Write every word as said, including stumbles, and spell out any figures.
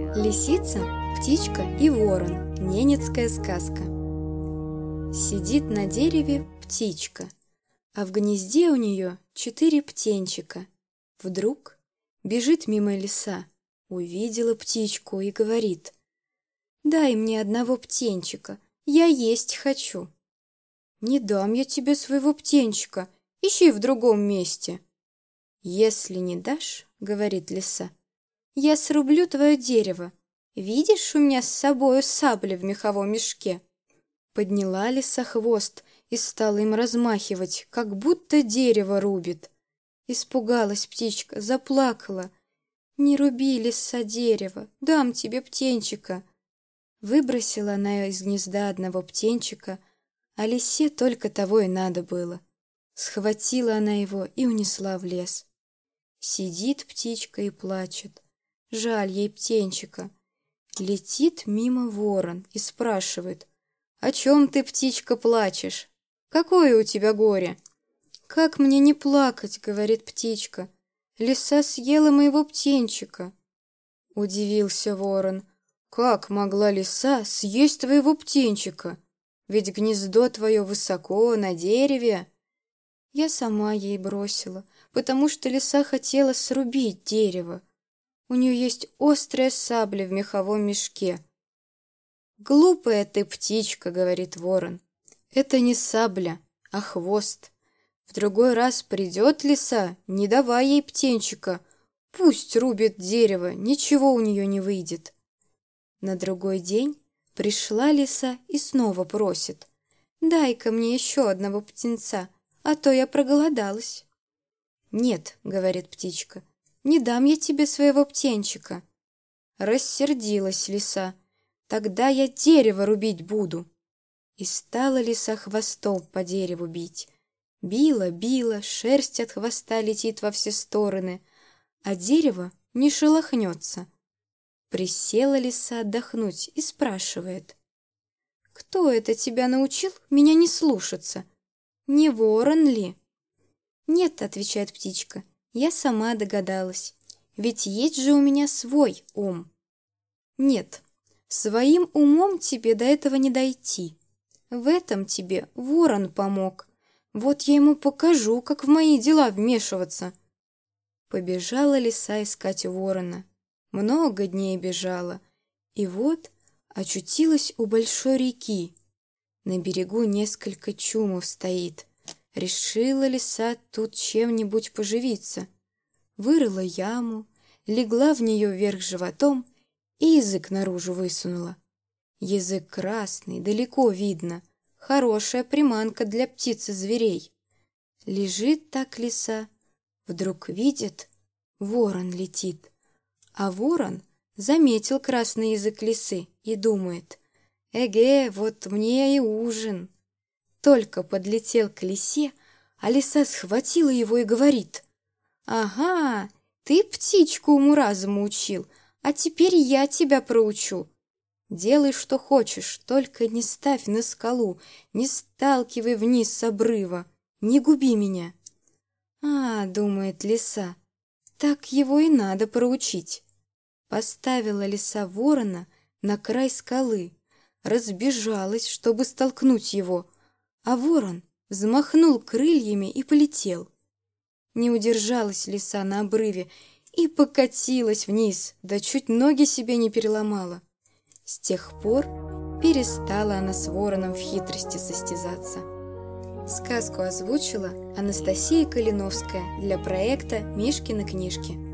Лисица, птичка и ворон. Ненецкая сказка. Сидит на дереве птичка, а в гнезде у нее четыре птенчика. Вдруг бежит мимо лиса, увидела птичку и говорит: «Дай мне одного птенчика, я есть хочу». «Не дам я тебе своего птенчика, ищи в другом месте». «Если не дашь, — говорит лиса, — я срублю твое дерево. Видишь, у меня с собою сабля в меховом мешке». Подняла лиса хвост и стала им размахивать, как будто дерево рубит. Испугалась птичка, заплакала. «Не руби, лиса, дерево, дам тебе птенчика». Выбросила она из гнезда одного птенчика, а лисе только того и надо было. Схватила она его и унесла в лес. Сидит птичка и плачет. Жаль ей птенчика. Летит мимо ворон и спрашивает: «О чем ты, птичка, плачешь? Какое у тебя горе?» «Как мне не плакать, — говорит птичка, — лиса съела моего птенчика». Удивился ворон: «Как могла лиса съесть твоего птенчика? Ведь гнездо твое высоко, на дереве». Я сама ей бросила, потому что лиса хотела срубить дерево. У нее есть острая сабля в меховом мешке. «Глупая ты птичка, — говорит ворон, — это не сабля, а хвост. В другой раз придет лиса, не давай ей птенчика, пусть рубит дерево, ничего у нее не выйдет». На другой день пришла лиса и снова просит: «Дай-ка мне еще одного птенца, а то я проголодалась». «Нет, — говорит птичка, — не дам я тебе своего птенчика». Рассердилась лиса: «Тогда я дерево рубить буду». И стала лиса хвостом по дереву бить. Била, била, шерсть от хвоста летит во все стороны, а дерево не шелохнется. Присела лиса отдохнуть и спрашивает: «Кто это тебя научил меня не слушаться? Не ворон ли?» «Нет, — отвечает птичка, — я сама догадалась, ведь есть же у меня свой ум». «Нет, своим умом тебе до этого не дойти. В этом тебе ворон помог. Вот я ему покажу, как в мои дела вмешиваться». Побежала лиса искать ворона. Много дней бежала, и вот очутилась у большой реки. На берегу несколько чумов стоит. Решила лиса тут чем-нибудь поживиться. Вырыла яму, легла в нее вверх животом и язык наружу высунула. Язык красный, далеко видно, хорошая приманка для птиц и зверей. Лежит так лиса, вдруг видит, ворон летит. А ворон заметил красный язык лисы и думает: «Эге, вот мне и ужин». Только подлетел к лисе, а лиса схватила его и говорит: «Ага, ты птичку уму-разуму учил, а теперь я тебя проучу. Делай, что хочешь, только не ставь на скалу, не сталкивай вниз с обрыва, не губи меня». «А, — думает лиса, — так его и надо проучить». Поставила лиса ворона на край скалы, разбежалась, чтобы столкнуть его, а ворон взмахнул крыльями и полетел. Не удержалась лиса на обрыве и покатилась вниз, да чуть ноги себе не переломала. С тех пор перестала она с вороном в хитрости состязаться. Сказку озвучила Анастасия Калиновская для проекта «Мишкины книжки».